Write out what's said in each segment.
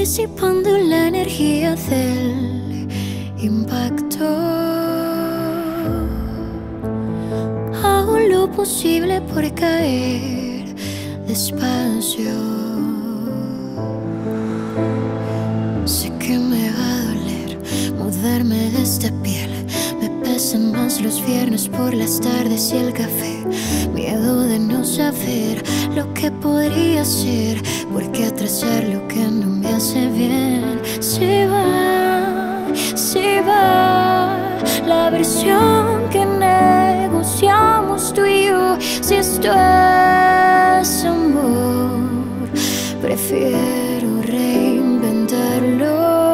disipando la energía del impacto. Hago lo posible por caer despacio. Sé que me va a doler mudarme de esta piel. Me pesan más los viernes por las tardes y el café. Miedo de no saber lo que podría ser, porque atrasar lo que no me hace bien. Se va la versión que negociamos tú y yo. Si esto es amor, prefiero reinventarlo.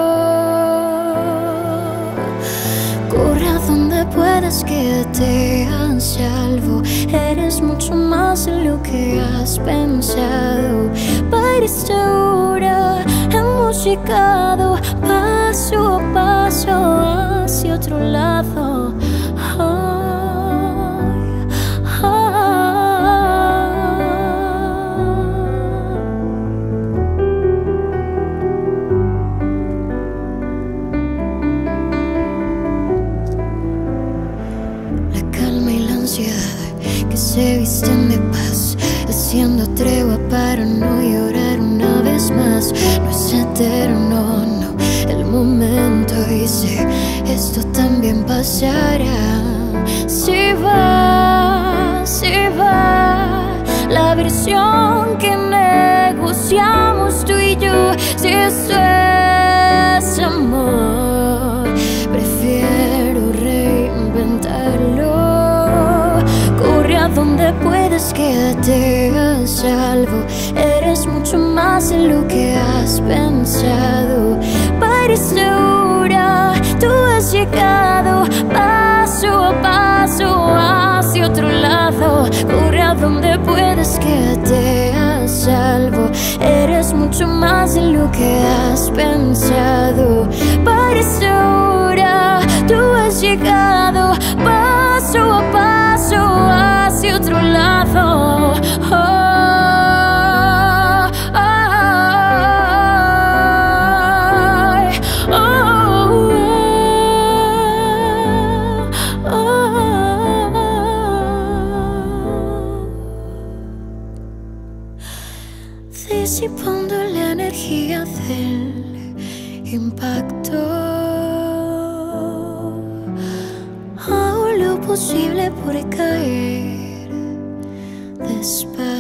Corre a donde puedas, quédate a salvo. Eres mucho más de lo que has pensado. Para esta hora hemos llegado paso a paso hacia otro lado. Que se visten de paz, haciendo tregua para no llorar una vez más. No es eterno, no, el momento, y sé, esto también pasará. Se va la versión que negociamos tú y yo. Si esto es amor, prefiero reinventarlo. Corre a donde puedas, quédate a salvo. Eres mucho más de lo que has pensado. Para esta hora tú has llegado paso a paso hacia otro lado. Corre a donde puedas, quédate a salvo. Eres mucho más de lo que has pensado. Para esta hora tú has llegado paso a paso hacia otro lado. Disipando la energía del impacto. Hago lo posible por caer despacio.